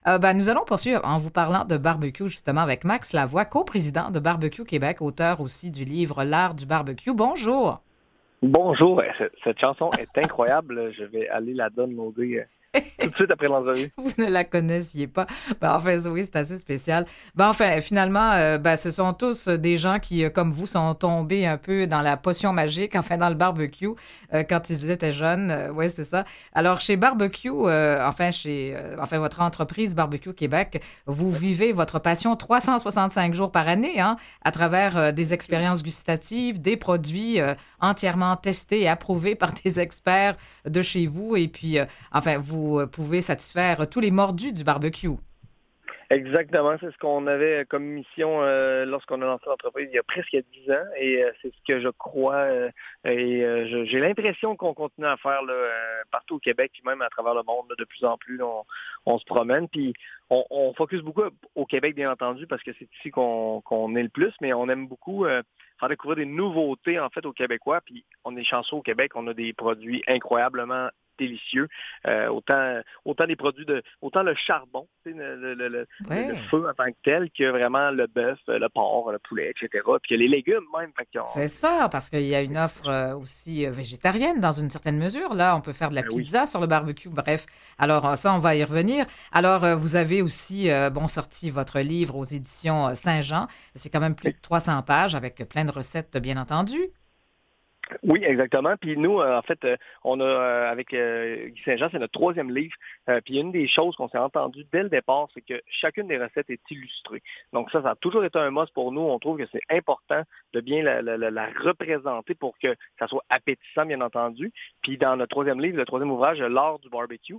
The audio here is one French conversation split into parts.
Nous allons poursuivre en vous parlant de barbecue, justement, avec Max Lavoie, coprésident de Barbecue Québec, auteur aussi du livre L'art du barbecue. Bonjour! Bonjour, cette chanson est incroyable. Je vais aller la downloader tout de suite après l'entrevue. Vous ne la connaissiez pas. Enfin, oui, c'est assez spécial. Finalement, ce sont tous des gens qui, comme vous, sont tombés un peu dans la potion magique, enfin, dans le barbecue, quand ils étaient jeunes. Oui, c'est ça. Alors, chez Barbecue, votre entreprise Barbecue Québec, vous vivez votre passion 365 jours par année, hein, à travers des expériences gustatives, des produits entièrement testés et approuvés par des experts de chez vous. Et puis, vous pouvez satisfaire tous les mordus du barbecue. Exactement, c'est ce qu'on avait comme mission lorsqu'on a lancé l'entreprise il y a presque 10 ans et c'est ce que je crois j'ai l'impression qu'on continue à faire là, partout au Québec puis même à travers le monde là, de plus en plus là, on se promène puis on focus beaucoup au Québec bien entendu parce que c'est ici qu'on est le plus, mais on aime beaucoup faire découvrir des nouveautés en fait aux Québécois puis on est chanceux au Québec, on a des produits incroyablement délicieux. Autant des produits autant le charbon, le Oui, feu en tant que tel, que vraiment le bœuf, le porc, le poulet, etc. Puis que les légumes même. c'est ça, parce qu'il y a une offre aussi végétarienne dans une certaine mesure. Là, on peut faire de la Ben oui. pizza sur le barbecue. Bref, alors ça, on va y revenir. Alors, vous avez aussi sorti votre livre aux éditions Saint-Jean. C'est quand même plus de 300 pages avec plein de recettes, bien entendu. Oui, exactement. Puis nous, en fait, on a avec Guy Saint-Jean, c'est notre troisième livre. Puis une des choses qu'on s'est entendu dès le départ, c'est que chacune des recettes est illustrée. Donc ça a toujours été un must pour nous. On trouve que c'est important de bien la représenter pour que ça soit appétissant, bien entendu. Puis dans notre troisième livre, le troisième ouvrage, L'art du barbecue,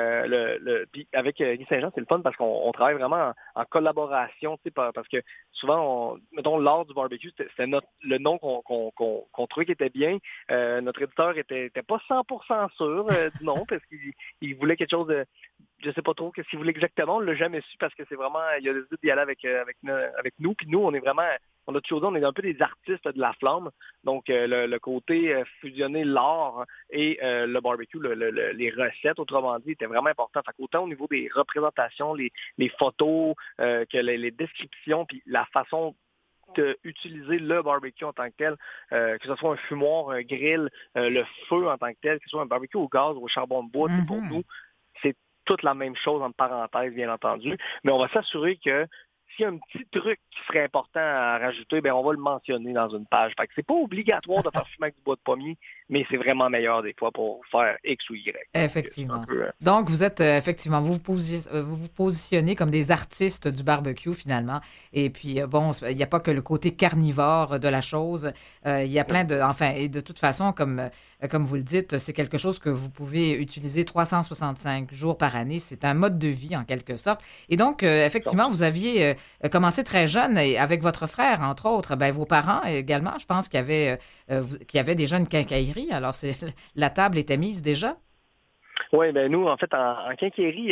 puis avec Guy Saint-Jean, c'est le fun parce qu'on travaille vraiment en collaboration, tu sais, parce que souvent, mettons, l'art du barbecue, c'était le nom qu'on trouvait qui était bien. Notre éditeur était pas 100% sûr du nom parce qu'il voulait quelque chose de, je sais pas trop qu'est-ce qu'il voulait exactement. On l'a jamais su parce que c'est vraiment, il a décidé d'y aller avec nous. Puis nous, on a toujours dit, on est un peu des artistes de la flamme. Donc, le côté fusionner l'art et le barbecue, les recettes, autrement dit, était vraiment important. Fait qu'autant au niveau des représentations, les photos, que les descriptions, puis la façon d'utiliser le barbecue en tant que tel, que ce soit un fumoir, un grill, le feu en tant que tel, que ce soit un barbecue au gaz ou au charbon de bois, pour Mhm. nous, c'est toute la même chose, entre parenthèses, bien entendu. Mais on va s'assurer que s'il y a un petit truc qui serait important à rajouter, ben on va le mentionner dans une page. Fait que c'est pas obligatoire de faire fumer avec du bois de pommier, mais c'est vraiment meilleur des fois pour faire X ou Y. Donc, c'est un Effectivement. peu... Donc, vous êtes effectivement, vous vous positionnez comme des artistes du barbecue finalement. Et puis, il n'y a pas que le côté carnivore de la chose. Il y a plein de, enfin, et de toute façon, comme vous le dites, c'est quelque chose que vous pouvez utiliser 365 jours par année. C'est un mode de vie en quelque sorte. Et donc, effectivement, vous aviez commencé très jeune et avec votre frère, entre autres, vos parents également, je pense qu'il y avait déjà une quincaillerie. Alors, la table était mise déjà. Oui, ben nous, en fait, en quincaillerie,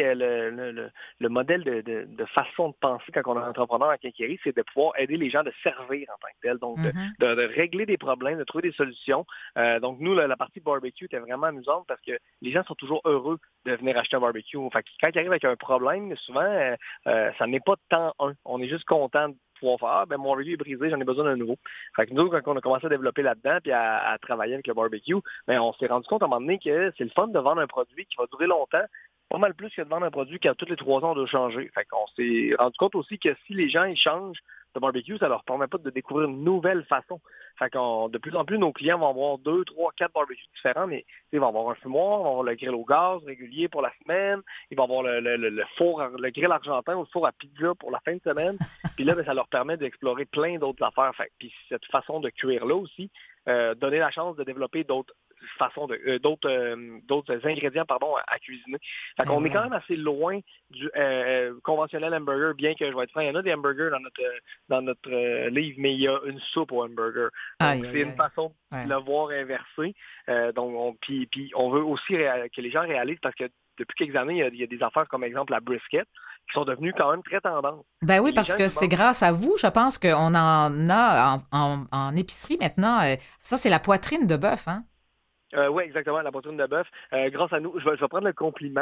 le modèle de façon de penser quand on est entrepreneur en quincaillerie, c'est de pouvoir aider les gens de servir en tant que tel, donc Mhm. de régler des problèmes, de trouver des solutions. Donc nous, la partie barbecue était vraiment amusante parce que les gens sont toujours heureux de venir acheter un barbecue. Fait que quand ils arrivent avec un problème, souvent, ça n'est pas tant un. On est juste content de pouvoir faire, ah, ben mon barbecue est brisé, j'en ai besoin d'un nouveau. Fait que nous, quand on a commencé à développer là-dedans puis à travailler avec le barbecue, ben, on s'est rendu compte à un moment donné que c'est le fun de vendre un produit qui va durer longtemps, pas mal plus que de vendre un produit qui, à tous les 3 ans, on doit changer. Fait qu'on s'est rendu compte aussi que si les gens ils changent de barbecue, ça leur permet pas de découvrir une nouvelle façon. Fait qu'on, de plus en plus, nos clients vont avoir 2, 3, 4 barbecues différents, mais ils vont avoir un fumoir, ils vont avoir le grill au gaz régulier pour la semaine, ils vont avoir le four, le grill argentin ou le four à pizza pour la fin de semaine. Puis là, ben, ça leur permet d'explorer plein d'autres affaires. Fait, puis cette façon de cuire-là aussi, donner la chance de développer d'autres façons d'autres ingrédients à cuisiner. Fait Eh qu'on est quand ouais. même assez loin du conventionnel hamburger, bien que je vais être franc, il y en a des hamburgers dans notre livre, mais il y a une soupe au hamburger. Donc Aïe, c'est aïe, une aïe. façon Ouais. de le voir inversé. Donc puis on veut aussi que les gens réalisent parce que depuis quelques années, il y a des affaires comme exemple la brisket qui sont devenues quand même très tendantes. Ben Et oui, les parce gens ils que nous c'est demandent grâce à vous, je pense qu'on en a en épicerie maintenant. Ça, c'est la poitrine de bœuf, hein? Oui, exactement, la poitrine de bœuf. Grâce à nous, je vais prendre le compliment.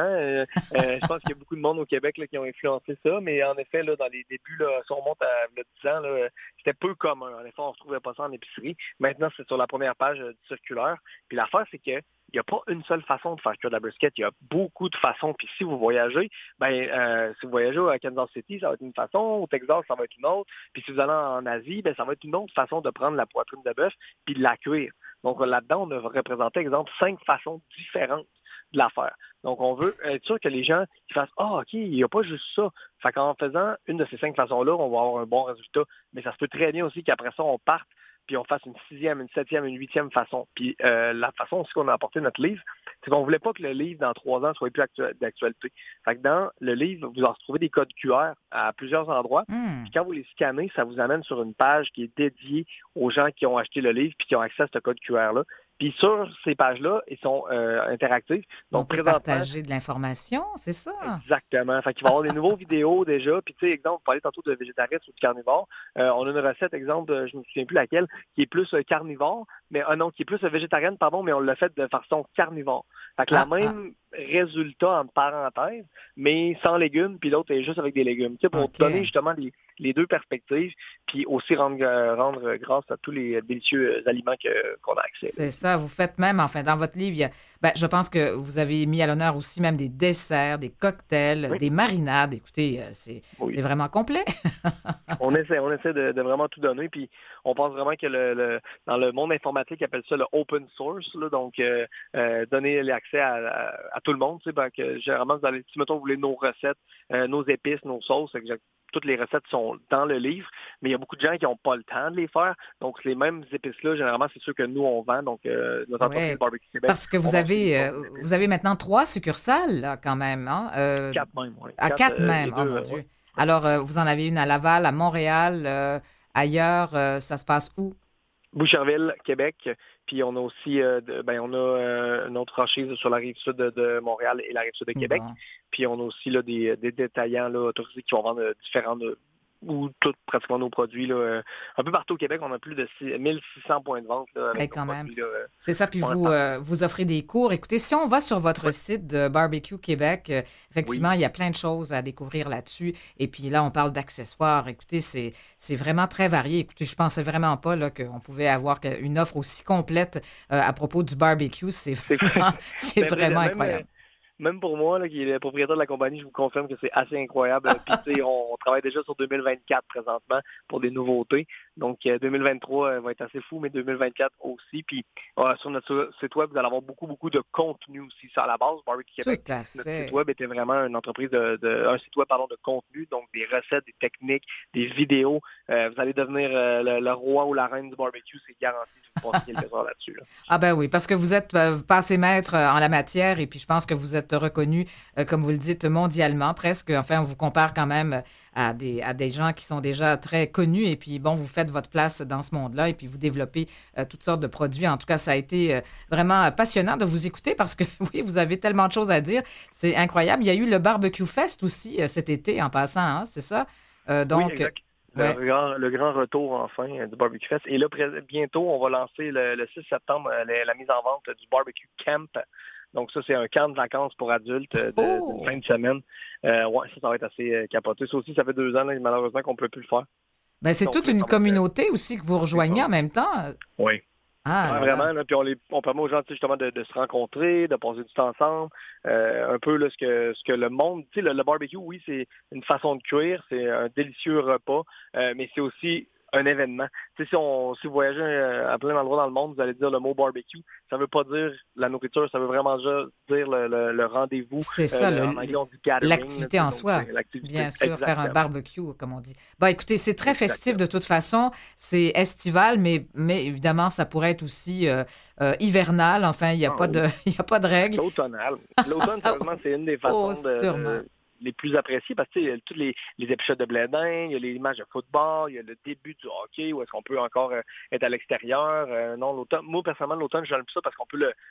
Je pense qu'il y a beaucoup de monde au Québec là, qui ont influencé ça, mais en effet, là, dans les débuts, là, si on remonte à 10 ans, là, c'était peu commun. En effet, on ne retrouvait pas ça en épicerie. Maintenant, c'est sur la première page du circulaire. Puis l'affaire, c'est que il n'y a pas une seule façon de faire cuire de la brisket. Il y a beaucoup de façons. Puis si vous voyagez, si vous voyagez à Kansas City, ça va être une façon. Au Texas, ça va être une autre. Puis si vous allez en Asie, ça va être une autre façon de prendre la poitrine de bœuf puis de la cuire. Donc là-dedans, on a représenté, exemple, 5 façons différentes de la faire. Donc, on veut être sûr que les gens qui fassent « Ah, OK, il n'y a pas juste ça. » Fait qu'en faisant une de ces 5 façons-là, on va avoir un bon résultat. Mais ça se peut très bien aussi qu'après ça, on parte puis on fasse une 6e, une 7e, une 8e façon. Puis la façon aussi qu'on a apporté notre livre, c'est qu'on voulait pas que le livre, dans 3 ans, soit plus d'actualité. Fait que dans le livre, vous en retrouvez des codes QR à plusieurs endroits. Puis quand vous les scannez, ça vous amène sur une page qui est dédiée aux gens qui ont acheté le livre puis qui ont accès à ce code QR-là. Puis sur ces pages-là, ils sont interactifs. Donc, on peut partager de l'information, c'est ça? Exactement. Fait qu'il va y avoir des nouveaux vidéos déjà. Puis, tu sais, exemple, vous parlez tantôt de végétarisme ou de carnivore. On a une recette, exemple, je ne me souviens plus laquelle, qui est plus carnivore, mais non, qui est plus végétarienne, pardon, mais on l'a fait de façon carnivore. Fait que la même résultat en parenthèse, mais sans légumes, puis l'autre est juste avec des légumes. Tu sais, pour donner justement les deux perspectives, puis aussi rendre grâce à tous les délicieux aliments qu'on a accès. C'est ça, vous faites même, enfin, dans votre livre, je pense que vous avez mis à l'honneur aussi même des desserts, des cocktails, des marinades. Écoutez, c'est vraiment complet. on essaie de vraiment tout donner, puis on pense vraiment que dans le monde informatique, ils appellent ça le open source, là, donc donner l'accès à tout le monde, tu sais, que généralement, si mettons, vous voulez nos recettes, nos épices, nos sauces, toutes les recettes sont dans le livre, mais il y a beaucoup de gens qui n'ont pas le temps de les faire. Donc, les mêmes épices-là, généralement, c'est ceux que nous, on vend. Donc, notre entreprise Barbecue Québec. Parce que vous avez maintenant 3 succursales, là, quand même. Hein? 4 même, oui. À 4 même, oh mon Dieu. Ouais. Alors, vous en avez une à Laval, à Montréal, ailleurs, ça se passe où? Boucherville, Québec. Puis on a aussi une autre franchise sur la rive sud de Montréal et la rive sud de Québec. Bon. Puis on a aussi là, des détaillants là, autorisés qui vont vendre différents ou pratiquement nos produits. Là, un peu partout au Québec, on a plus de 1600 points de vente. Là, avec quand même. C'est ça, puis vous offrez des cours. Écoutez, si on va sur votre site de Barbecue Québec, effectivement, il y a plein de choses à découvrir là-dessus. Et puis là, on parle d'accessoires. Écoutez, c'est vraiment très varié. Écoutez, je pensais vraiment pas là, qu'on pouvait avoir une offre aussi complète à propos du barbecue. C'est vraiment incroyable. Même pour moi, là, qui est le propriétaire de la compagnie, je vous confirme que c'est assez incroyable. Puis, tu sais, on travaille déjà sur 2024 présentement pour des nouveautés. Donc, 2023 va être assez fou, mais 2024 aussi. Puis, sur notre site web, vous allez avoir beaucoup, beaucoup de contenu aussi. Ça, à la base, Barbecue Québec, tout à fait. Notre site web était vraiment une entreprise un site web, de contenu. Donc, des recettes, des techniques, des vidéos. Vous allez devenir le roi ou la reine du barbecue. C'est garanti si vous passez quelques heures là-dessus. Là. Ah ben oui, parce que vous êtes passé maître en la matière et puis je pense que vous êtes reconnu, comme vous le dites, mondialement presque. Enfin, on vous compare quand même à des gens qui sont déjà très connus et puis, bon, vous faites votre place dans ce monde-là et puis vous développez toutes sortes de produits. En tout cas, ça a été vraiment passionnant de vous écouter parce que, oui, vous avez tellement de choses à dire. C'est incroyable. Il y a eu le Barbecue Fest aussi cet été en passant, hein, c'est ça? Donc, oui, exact. Le grand retour, enfin, du Barbecue Fest. Et là, bientôt, on va lancer le 6 septembre la mise en vente du Barbecue Camp. Donc ça, c'est un camp de vacances pour adultes d'une fin de semaine. Ça va être assez capoté. Ça aussi, ça fait 2 ans, là, malheureusement, qu'on ne peut plus le faire. Ben, c'est toute une communauté aussi que vous rejoignez en même temps. Oui. Vraiment, là, puis on permet aux gens justement de se rencontrer, de passer du temps ensemble. Un peu là, ce que le monde, tu sais, le barbecue, oui, c'est une façon de cuire, c'est un délicieux repas, mais c'est aussi un événement. Tu sais, si vous voyagez à plein d'endroits dans le monde, vous allez dire le mot barbecue. Ça veut pas dire la nourriture, ça veut vraiment dire le rendez-vous. C'est ça, l'activité en soi. Bien sûr, exactement. Faire un barbecue, comme on dit. Bon, écoutez, c'est très festif de toute façon. C'est estival, mais évidemment, ça pourrait être aussi hivernal. Enfin, il n'y a pas de règle. L'automnal. L'automne, sérieusement, c'est une des façons les plus appréciés parce que tu sais, tous les épisodes de blé d'Inde, il y a les matchs de football, il y a le début du hockey où est-ce qu'on peut encore être à l'extérieur. Non, l'automne, moi personnellement l'automne j'aime ça parce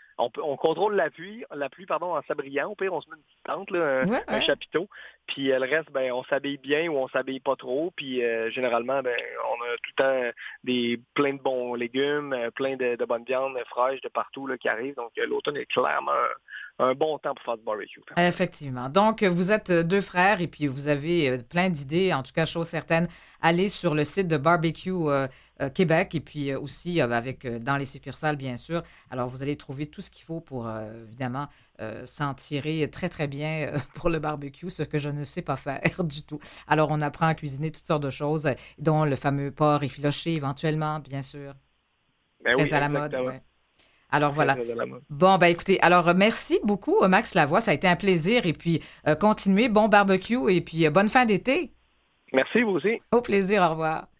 on contrôle la pluie en s'abriant. Au pire on se met une petite tente là, un chapiteau, puis le reste on s'habille bien ou on s'habille pas trop, puis généralement a tout le temps plein de bons légumes, plein de bonnes viandes fraîches de partout là, qui arrivent. Donc, l'automne est clairement un bon temps pour faire du barbecue. Effectivement. Donc, vous êtes deux frères et puis vous avez plein d'idées, en tout cas, chose certaine. Allez sur le site de Barbecue Québec et puis aussi dans les succursales, bien sûr. Alors, vous allez trouver tout ce qu'il faut pour, évidemment, s'en tirer très, très bien pour le barbecue, ce que je ne sais pas faire du tout. Alors, on apprend à cuisiner toutes sortes de choses, dont le fameux porc effiloché, éventuellement, bien sûr. Ben Très oui, à la mode, exactement. oui. Alors voilà. Très à la mode. Bon, ben écoutez, alors merci beaucoup, Max Lavoie. Ça a été un plaisir. Et puis, continuez, bon barbecue et puis bonne fin d'été. Merci, vous aussi. Au plaisir, au revoir.